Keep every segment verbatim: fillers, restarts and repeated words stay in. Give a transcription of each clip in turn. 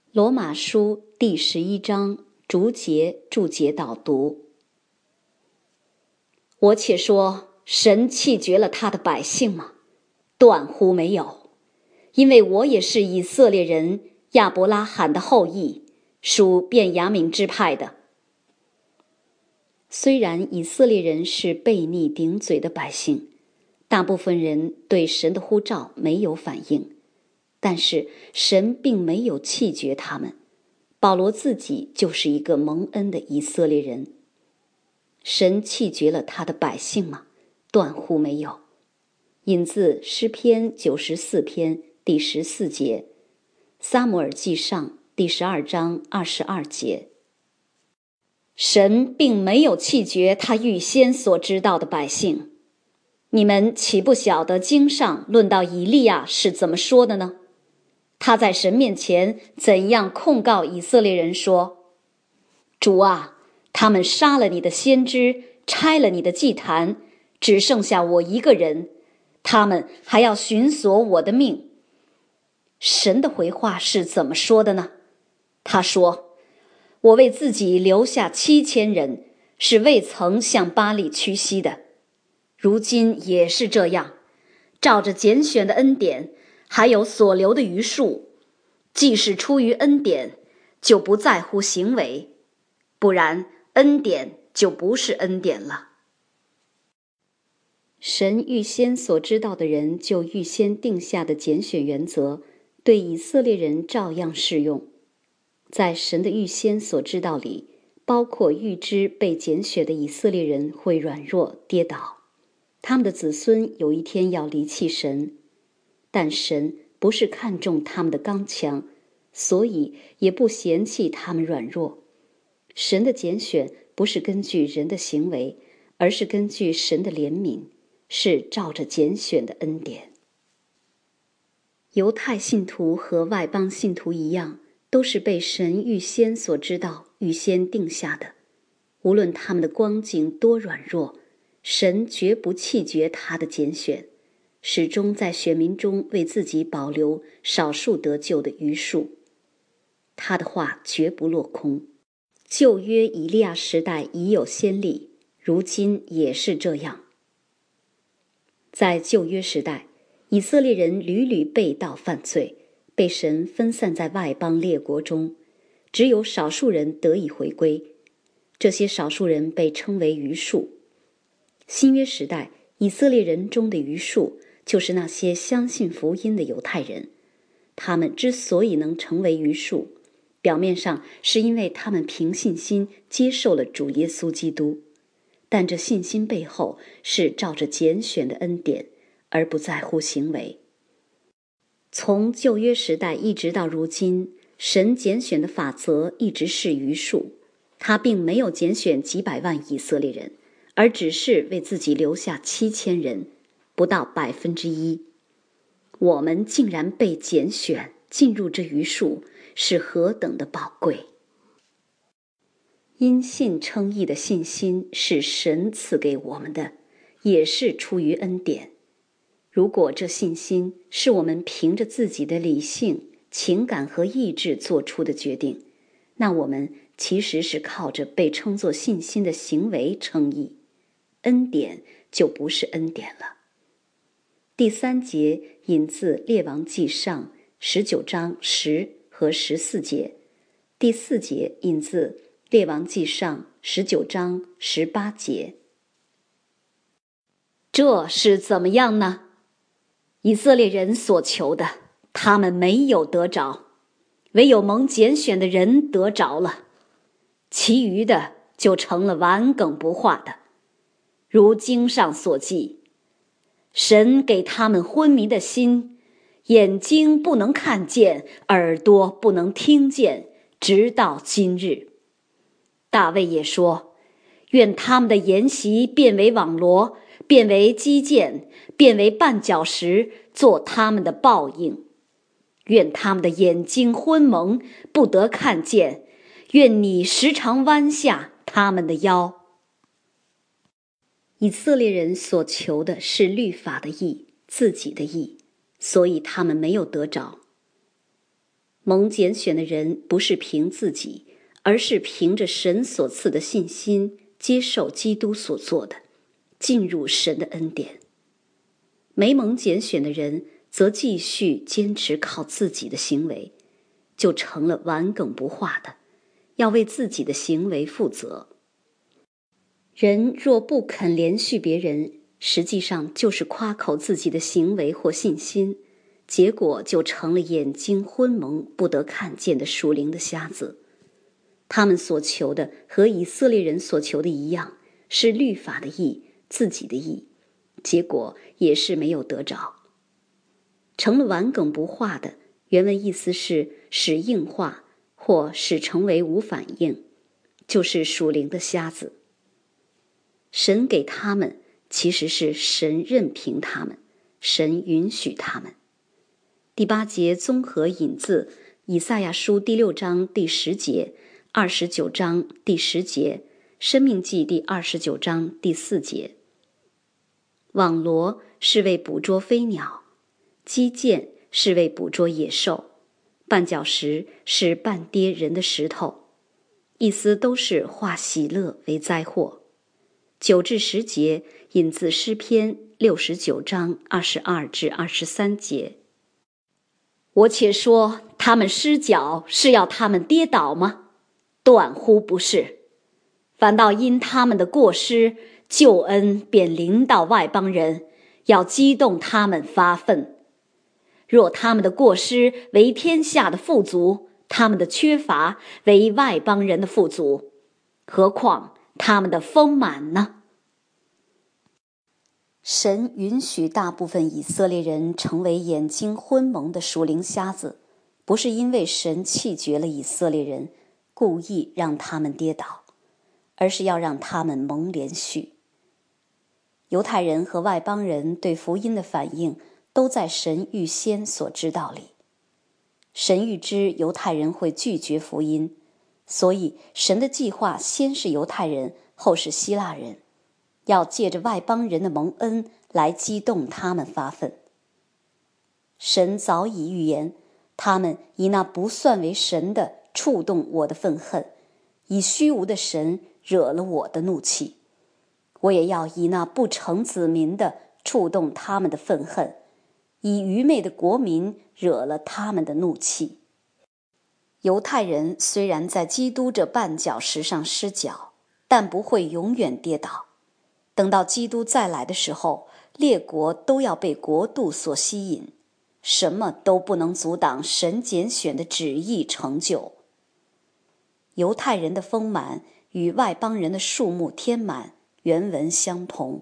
罗马书第十一章逐节注解导读。我且说，神弃绝了他的百姓吗？断乎没有，因为我也是以色列人亚伯拉罕的后裔，属便雅悯支派的。虽然以色列人是悖逆顶嘴的百姓，大部分人对神的呼召没有反应，但是神并没有弃绝他们。保罗自己就是一个蒙恩的以色列人。神弃绝了他的百姓吗？断乎没有。引自诗篇九十四篇第十四节，撒母耳记上第十二章二十二节。神并没有弃绝他预先所知道的百姓。你们岂不晓得经上论到以利亚是怎么说的呢？他在神面前怎样控告以色列人说：主啊，他们杀了你的先知，拆了你的祭坛，只剩下我一个人，他们还要寻索我的命。神的回话是怎么说的呢？他说：我为自己留下七千人，是未曾向巴力屈膝的。如今也是这样，照着拣选的恩典，还有所留的余数，既是出于恩典，就不在乎行为，不然恩典就不是恩典了。神预先所知道的人，就预先定下的拣选原则，对以色列人照样适用。在神的预先所知道里，包括预知被拣选的以色列人会软弱跌倒，他们的子孙有一天要离弃神，但神不是看重他们的刚强，所以也不嫌弃他们软弱。神的拣选不是根据人的行为，而是根据神的怜悯，是照着拣选的恩典。犹太信徒和外邦信徒一样，都是被神预先所知道、预先定下的。无论他们的光景多软弱，神绝不弃绝他的拣选，始终在选民中为自己保留少数得救的余数。他的话绝不落空。旧约以利亚时代已有先例，如今也是这样。在旧约时代，以色列人屡屡背道犯罪，被神分散在外邦列国中，只有少数人得以回归。这些少数人被称为余数。新约时代，以色列人中的余数，就是那些相信福音的犹太人。他们之所以能成为余数，表面上是因为他们凭信心接受了主耶稣基督，但这信心背后是照着拣选的恩典，而不在乎行为。从旧约时代一直到如今，神拣选的法则一直是余数，他并没有拣选几百万以色列人，而只是为自己留下七千人，不到百分之一。我们竟然被拣选进入这余数，是何等的宝贵！因信称义的信心是神赐给我们的，也是出于恩典。如果这信心是我们凭着自己的理性、情感和意志做出的决定，那我们其实是靠着被称作信心的行为称义，恩典就不是恩典了。第三节引自列王纪上十九章十和十四节，第四节引自列王纪上十九章十八节。这是怎么样呢？以色列人所求的，他们没有得着，唯有蒙拣选的人得着了，其余的就成了顽梗不化的。如经上所记，神给他们昏迷的心，眼睛不能看见，耳朵不能听见，直到今日。大卫也说，愿他们的筵席变为网罗，变为机剑，变为绊脚石，做他们的报应。愿他们的眼睛昏蒙，不得看见，愿你时常弯下他们的腰。以色列人所求的是律法的义，自己的义，所以他们没有得着。 蒙拣选的人不是凭自己，而是凭着神所赐的信心，接受基督所做的，进入神的恩典。没蒙拣选的人则继续坚持靠自己的行为，就成了顽梗不化的，要为自己的行为负责。人若不肯连续别人，实际上就是夸口自己的行为或信心，结果就成了眼睛昏蒙不得看见的属灵的瞎子。他们所求的和以色列人所求的一样，是律法的义，自己的义，结果也是没有得着。成了顽梗不化的，原文意思是使硬化或使成为无反应，就是属灵的瞎子。神给他们，其实是神任凭他们，神允许他们。第八节综合引自以赛亚书第六章第十节、二十九章第十节、申命记第二十九章第四节。网罗是为捕捉飞鸟，击剑是为捕捉野兽，绊脚石是绊跌人的石头，意思都是化喜乐为灾祸。九至十节引自诗篇六十九章二十二至二十三节。我且说，他们失脚是要他们跌倒吗？断乎不是，反倒因他们的过失，救恩便临到外邦人，要激动他们发愤。若他们的过失为天下的富足，他们的缺乏为外邦人的富足，何况他们的丰满呢？神允许大部分以色列人成为眼睛昏蒙的属灵瞎子，不是因为神弃绝了以色列人，故意让他们跌倒，而是要让他们蒙连续。犹太人和外邦人对福音的反应都在神预先所知道里。神预知犹太人会拒绝福音，所以神的计划先是犹太人，后是希腊人，要借着外邦人的蒙恩来激动他们发愤。神早已预言，他们以那不算为神的触动我的愤恨，以虚无的神惹了我的怒气，我也要以那不成子民的触动他们的愤恨，以愚昧的国民惹了他们的怒气。犹太人虽然在基督这绊脚石上失脚，但不会永远跌倒。等到基督再来的时候，列国都要被国度所吸引，什么都不能阻挡神拣选的旨意成就。犹太人的丰满与外邦人的数目添满原文相同。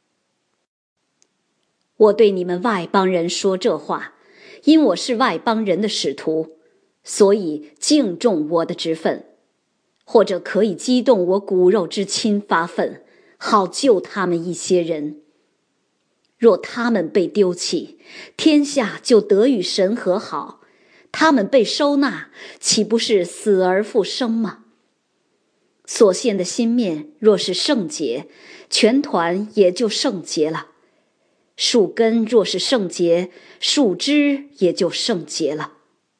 我对你们外邦人说这话，因我是外邦人的使徒，所以敬重我的职分，或者可以激动我骨肉之亲发愤，好救他们一些人。若他们被丢弃，天下就得与神和好；他们被收纳，岂不是死而复生吗？所献的新面若是圣洁，全团也就圣洁了；树根若是圣洁，树枝也就圣洁了。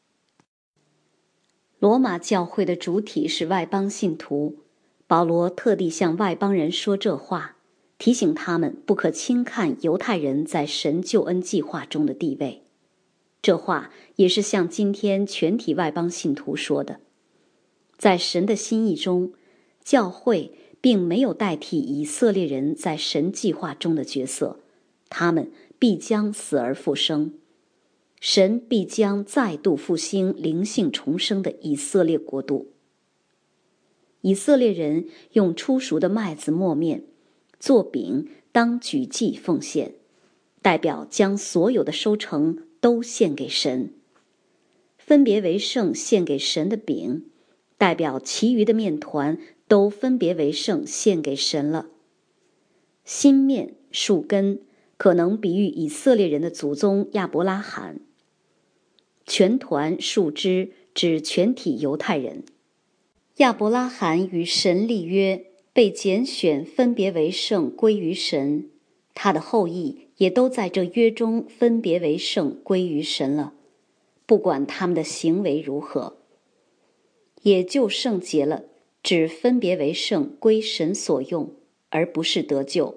罗马教会的主体是外邦信徒，保罗特地向外邦人说这话，提醒他们不可轻看犹太人在神救恩计划中的地位。这话也是向今天全体外邦信徒说的。在神的心意中，教会并没有代替以色列人在神计划中的角色，他们必将死而复生。神必将再度复兴灵性重生的以色列国度。以色列人用初熟的麦子磨面，做饼当举祭奉献，代表将所有的收成都献给神。分别为圣献给神的饼，代表其余的面团都分别为圣献给神了。新面树根可能比喻以色列人的祖宗亚伯拉罕，全团树枝指全体犹太人。亚伯拉罕与神立约，被拣选分别为圣归于神，他的后裔也都在这约中分别为圣归于神了。 不管他们的行为如何，也就圣洁了，只分别为圣，归神所用，而不是得救。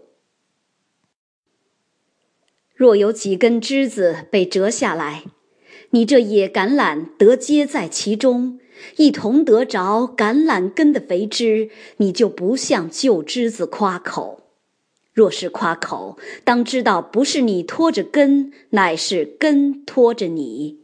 若有几根枝子被折下来，你这野橄榄得接在其中，一同得着橄榄根的肥枝，你就不向旧枝子夸口。若是夸口，当知道不是你拖着根，乃是根拖着你。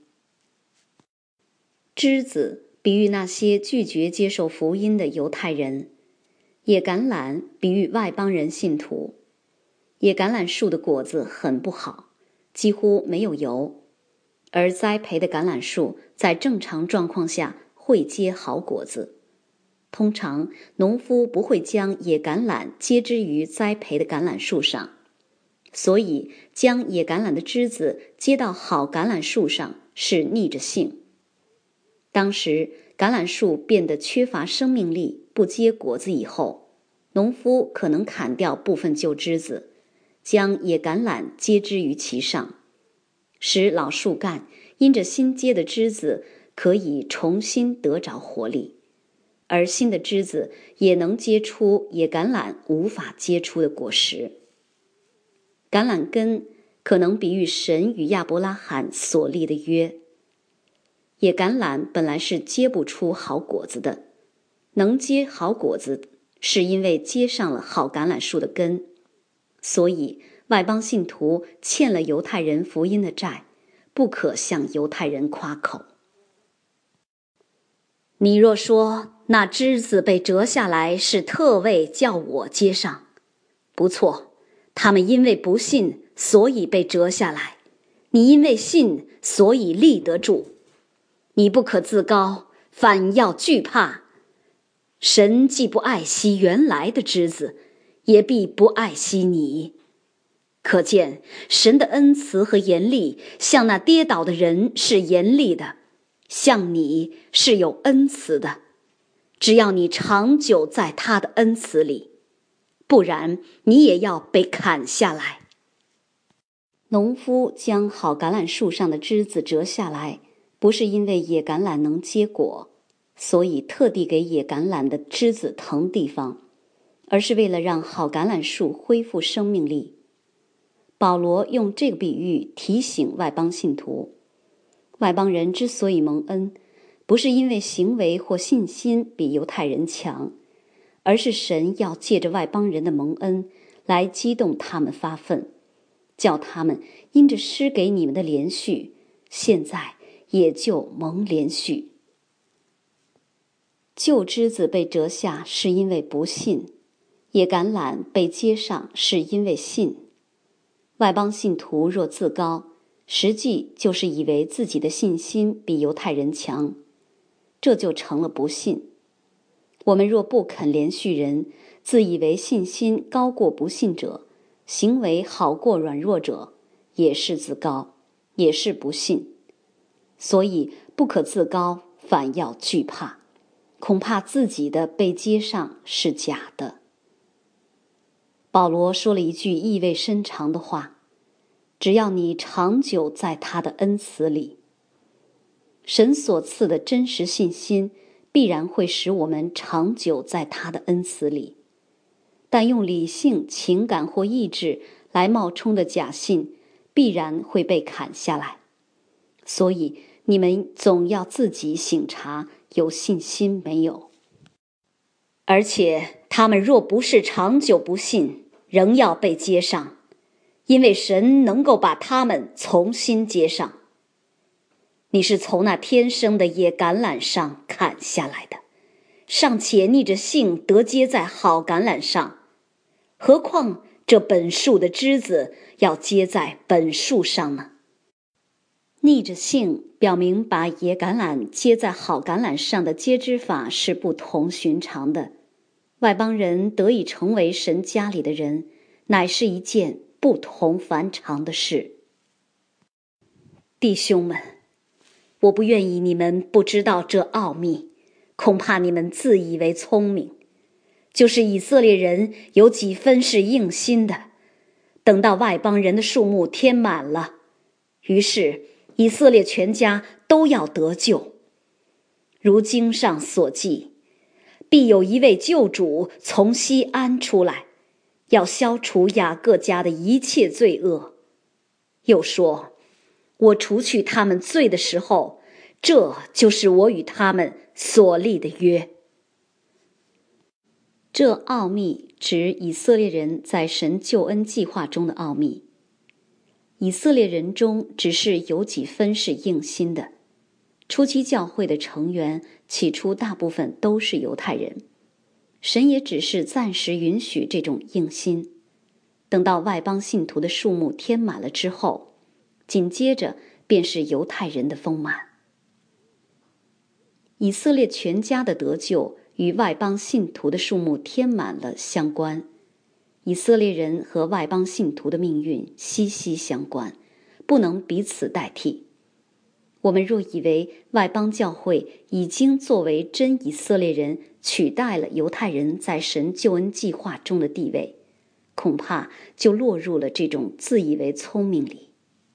枝子比喻那些拒绝接受福音的犹太人，野橄榄比喻外邦人信徒。野橄榄树的果子很不好，几乎没有油，而栽培的橄榄树在正常状况下会结好果子。通常农夫不会将野橄榄接枝于栽培的橄榄树上，所以将野橄榄的枝子接到好橄榄树上是逆着性。当时橄榄树变得缺乏生命力，不结果子以后，农夫可能砍掉部分旧枝子，将野橄榄接枝于其上，使老树干因着新结的枝子可以重新得着活力，而新的枝子也能结出野橄榄无法结出的果实。橄榄根可能比喻神与亚伯拉罕所立的约。野橄榄本来是结不出好果子的，能结好果子是因为接上了好橄榄树的根。所以外邦信徒欠了犹太人福音的债，不可向犹太人夸口。你若说那枝子被折下来是特为叫我接上，不错，他们因为不信，所以被折下来；你因为信，所以立得住。你不可自高，反要惧怕。神既不爱惜原来的枝子，也必不爱惜你。可见神的恩慈和严厉，向那跌倒的人是严厉的，向你是有恩慈的。只要你长久在他的恩慈里，不然你也要被砍下来。农夫将好橄榄树上的枝子折下来，不是因为野橄榄能结果，所以特地给野橄榄的枝子腾地方，而是为了让好橄榄树恢复生命力。保罗用这个比喻提醒外邦信徒，外邦人之所以蒙恩，不是因为行为或信心比犹太人强，而是神要借着外邦人的蒙恩来激动他们发愤，叫他们因着施给你们的连续，现在也就蒙连续。旧枝子被折下是因为不信，野橄榄被接上是因为信。外邦信徒若自高，实际就是以为自己的信心比犹太人强，这就成了不信。我们若不肯连续人，自以为信心高过不信者，行为好过软弱者，也是自高，也是不信。所以不可自高，反要惧怕，恐怕自己的被接上是假的。保罗说了一句意味深长的话，只要你长久在他的恩慈里。神所赐的真实信心必然会使我们长久在他的恩慈里，但用理性、情感或意志来冒充的假信必然会被砍下来。所以你们总要自己省察有信心没有。而且他们若不是长久不信，仍要被接上，因为神能够把他们重新接上。你是从那天生的野橄榄上砍下来的，尚且逆着性得接在好橄榄上，何况这本树的枝子要接在本树上呢？逆着性表明把野橄榄接在好橄榄上的接枝法是不同寻常的。外邦人得以成为神家里的人，乃是一件不同凡常的事。弟兄们，我不愿意你们不知道这奥秘，恐怕你们自以为聪明。就是以色列人有几分是硬心的，等到外邦人的数目添满了，于是以色列全家都要得救。如经上所记，必有一位救主从西安出来，要消除雅各家的一切罪恶。又说，我除去他们罪的时候，这就是我与他们所立的约。 这奥秘指以色列人在神救恩计划中的奥秘。以色列人中只是有几分是硬心的。初期教会的成员起初大部分都是犹太人，神也只是暂时允许这种硬心。等到外邦信徒的数目填满了之后，紧接着便是犹太人的丰满。以色列全家的得救与外邦信徒的数目填满了相关，以色列人和外邦信徒的命运息息相关，不能彼此代替。我们若以为外邦教会已经作为真以色列人取代了犹太人在神救恩计划中的地位，恐怕就落入了这种自以为聪明里。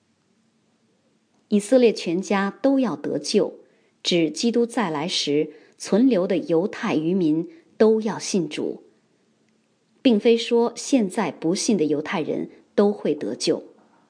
以色列全家都要得救，指基督再来时存留的犹太余民都要信主，并非说现在不信的犹太人都会得救。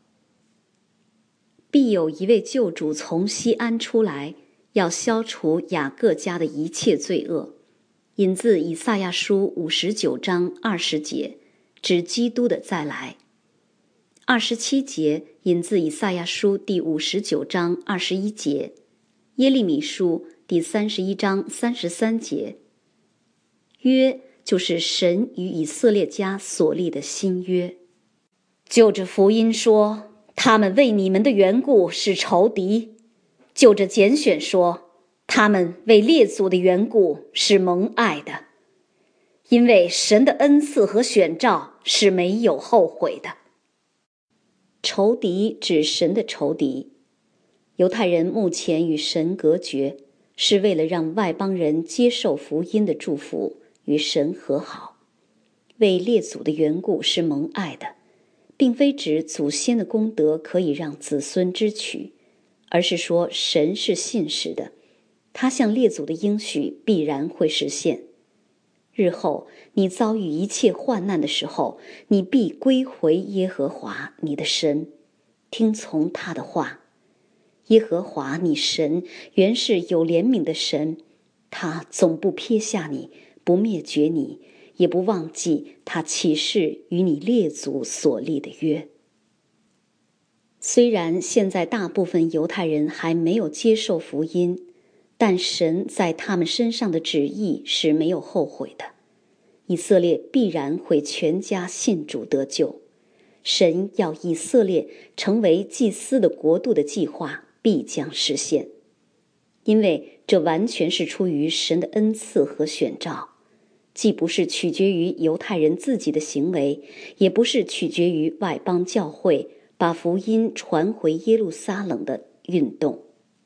必有一位救主从西安出来，要消除雅各家的一切罪恶。引自以赛亚书五十九章二十节，指基督的再来。二十七节引自以赛亚书第五十九章二十一节，耶利米书第三十一章三十三节。约就是神与以色列家所立的新约。 就着福音说，他们为你们的缘故是仇敌；就着拣选说，他们为列祖的缘故是蒙爱的。因为神的恩赐和选召是没有后悔的。 仇敌指神的仇敌。犹太人目前与神隔绝，是为了让外邦人接受福音的祝福，与神和好。为列祖的缘故是蒙爱的，并非指祖先的功德可以让子孙支取，而是说神是信实的，他向列祖的应许必然会实现。日后你遭遇一切患难的时候，你必归回耶和华你的神，听从他的话。耶和华你神原是有怜悯的神，他总不撇下你，不灭绝你，也不忘记他起誓与你列祖所立的约。虽然现在大部分犹太人还没有接受福音，但神在他们身上的旨意是没有后悔的。以色列必然会全家信主得救。神要以色列成为祭司的国度的计划必将实现，因为这完全是出于神的恩赐和选召，既不是取决于犹太人自己的行为，也不是取决于外邦教会把福音传回耶路撒冷的运动。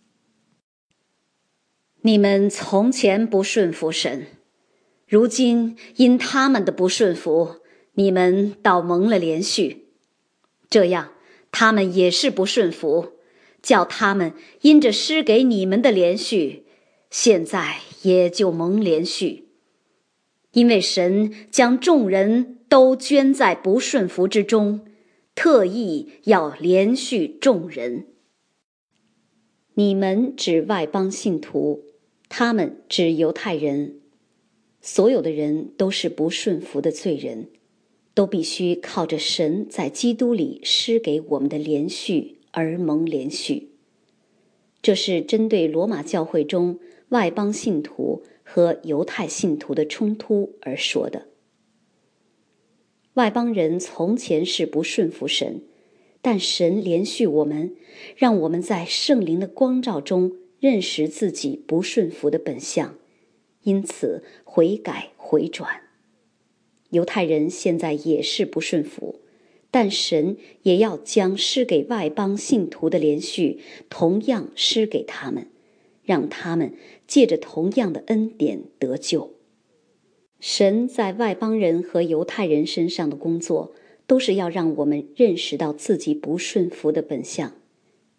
你们从前不顺服神，如今因他们的不顺服，你们倒蒙了连续。这样他们也是不顺服，叫他们因着施给你们的连续，现在也就蒙连续。因为神将众人都捐在不顺服之中，特意要连续众人。 你们指外邦信徒，他们指犹太人。所有的人都是不顺服的罪人，都必须靠着神在基督里施给我们的连续而蒙连续。这是针对罗马教会中外邦信徒和犹太信徒的冲突而说的。外邦人从前是不顺服神，但神连续我们，让我们在圣灵的光照中认识自己不顺服的本相，因此悔改回转。犹太人现在也是不顺服，但神也要将施给外邦信徒的连续同样施给他们，让他们借着同样的恩典得救。神在外邦人和犹太人身上的工作，都是要让我们认识到自己不顺服的本相，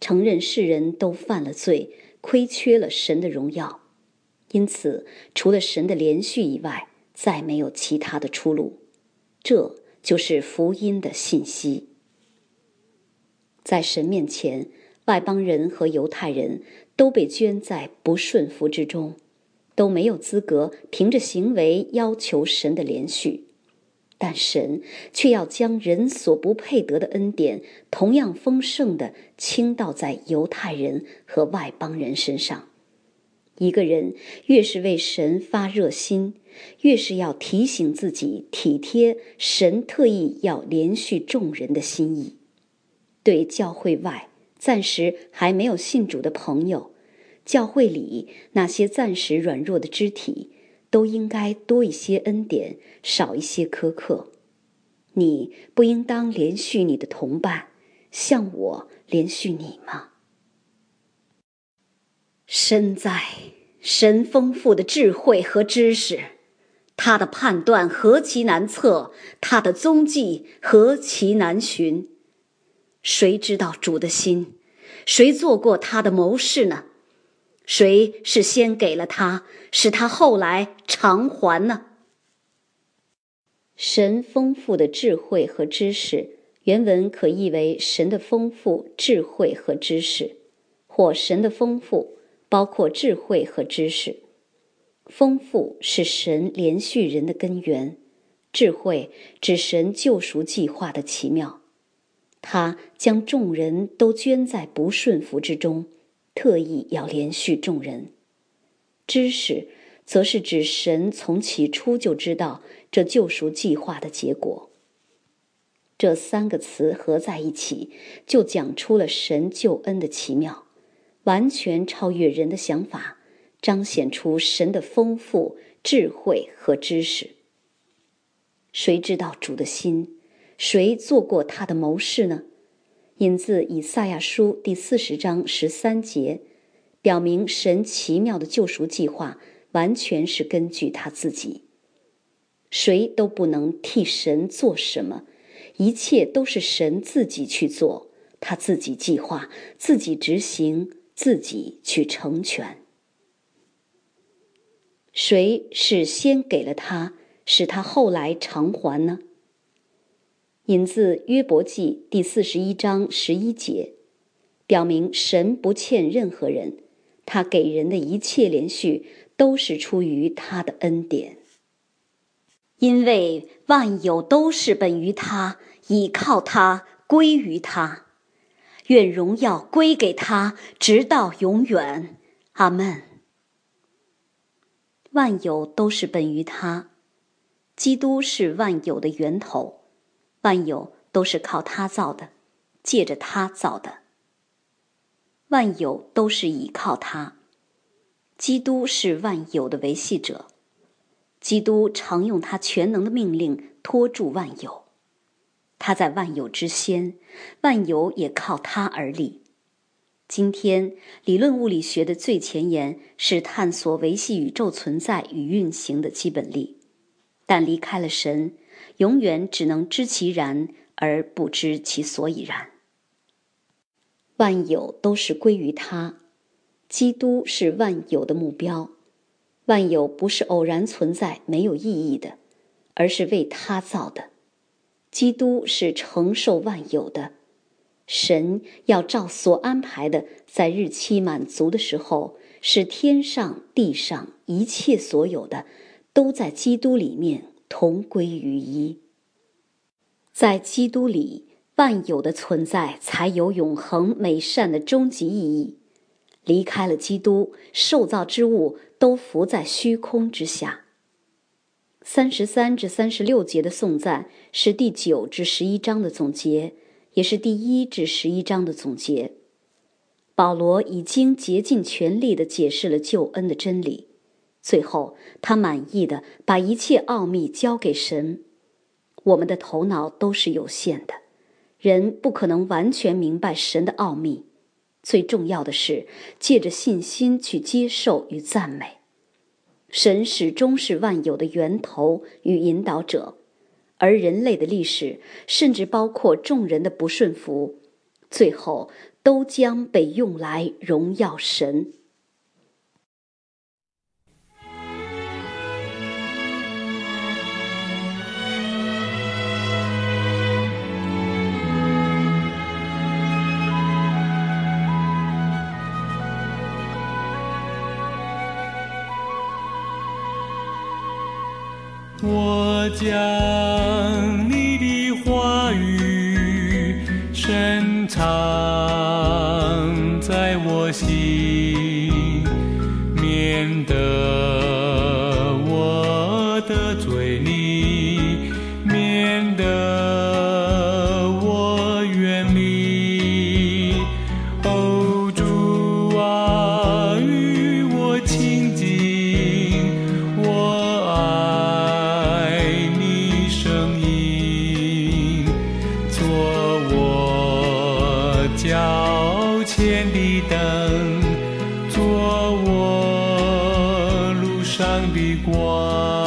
承认世人都犯了罪，亏缺了神的荣耀，因此除了神的连续以外，再没有其他的出路。这就是福音的信息。在神面前，外邦人和犹太人都被圈在不顺服之中，都没有资格凭着行为要求神的连续，但神却要将人所不配得的恩典同样丰盛地倾倒在犹太人和外邦人身上。一个人越是为神发热心，越是要提醒自己体贴神特意要连续众人的心意。对教会外暂时还没有信主的朋友，教会里那些暂时软弱的肢体，都应该多一些恩典，少一些苛刻。你不应当连续你的同伴，像我连续你吗？身在神丰富的智慧和知识，他的判断何其难测，他的踪迹何其难寻。谁知道主的心？谁做过他的谋士呢？谁是先给了他，使他后来偿还呢？神丰富的智慧和知识，原文可译为神的丰富、智慧和知识，或神的丰富包括智慧和知识。丰富是神连续人的根源，智慧指神救赎计划的奇妙。他将众人都圈在不顺服之中，特意要连续众人。知识则是指神从起初就知道这救赎计划的结果。这三个词合在一起，就讲出了神救恩的奇妙，完全超越人的想法，彰显出神的丰富、智慧和知识。谁知道主的心？谁做过他的谋士呢？引自以赛亚书第四十章十三节，表明神奇妙的救赎计划完全是根据他自己。谁都不能替神做什么，一切都是神自己去做，他自己计划，自己执行，自己去成全。谁是先给了他，使他后来偿还呢？引自约伯记第四十一章十一节，表明神不欠任何人，他给人的一切连续都是出于他的恩典。因为万有都是本于他，倚靠他，归于他，愿荣耀归给他，直到永远。阿们。万有都是本于他，基督是万有的源头，万有都是靠他造的，借着他造的。万有都是倚靠他，基督是万有的维系者，基督常用他全能的命令托住万有，他在万有之先，万有也靠他而立。今天理论物理学的最前沿是探索维系宇宙存在与运行的基本力，但离开了神，永远只能知其然而不知其所以然。万有都是归于他，基督是万有的目标。万有不是偶然存在没有意义的，而是为他造的。基督是承受万有的，神要照所安排的，在日期满足的时候，使天上地上一切所有的都在基督里面同归于一。在基督里，万有的存在才有永恒美善的终极意义。离开了基督，受造之物都浮在虚空之下。三十三至三十六节的颂赞是第九至十一章的总结，也是第一至十一章的总结。保罗已经竭尽全力地解释了救恩的真理，最后他满意地把一切奥秘交给神。我们的头脑都是有限的，人不可能完全明白神的奥秘。最重要的是借着信心去接受与赞美。神始终是万有的源头与引导者，而人类的历史甚至包括众人的不顺服，最后都将被用来荣耀神。 我将你的话语深藏在我心，免得我的嘴里，免得我远离。哦，主啊，与我亲近，我爱你声音，做我脚前的灯，做我路上的光。